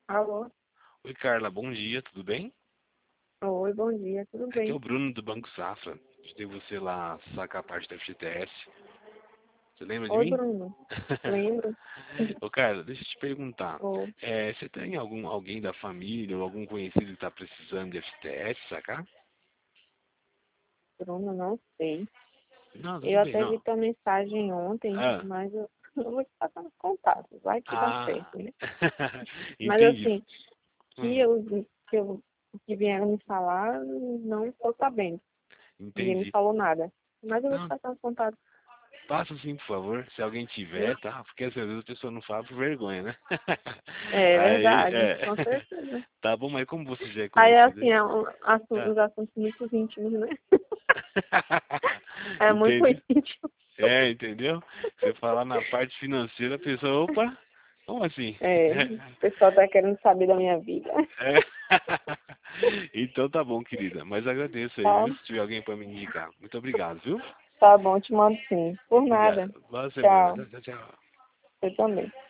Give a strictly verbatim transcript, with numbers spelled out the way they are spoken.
Alô? Oi, Carla, bom dia, tudo bem? Oi, bom dia, tudo Aqui é bem? o Bruno do Banco Safra. Ajudei você lá a sacar a parte da F G T S. Você lembra de Oi, mim? Bruno. Lembro? Ô, Carla, deixa eu te perguntar. Ô, É, você tem algum, alguém da família ou algum conhecido que está precisando de F G T S, sacar? Bruno, não sei. Não, tudo Eu bem, até vi não. tua mensagem ontem, Ah, mas eu não vou te passar nos contatos. Vai que dá ah, certo, né? Mas entendi. assim, que Hum, eu, que eu que vieram me falar, não estou sabendo. Ninguém me entendi. falou nada. Mas eu vou te Não, passar os contatos, passa sim, por favor, se alguém tiver, viu? tá? Porque às vezes a pessoa não fala por vergonha, né? É Aí, verdade, é. com certeza. Tá bom, mas como você já é Aí, conhecido assim, aí? é um, assu- Ah. os assuntos muito íntimos, né? É muito Entendeu? íntimo. É, entendeu? Você falar na parte financeira, a pessoa, opa, como assim? É, o pessoal tá querendo saber da minha vida. É. Então tá bom, querida. Mas agradeço aí, Tá, viu? Se tiver alguém pra me indicar. Muito obrigado, viu? tá bom, te mando sim. Por Obrigado. nada. Boa semana. Tchau. Tchau, tchau. Você também.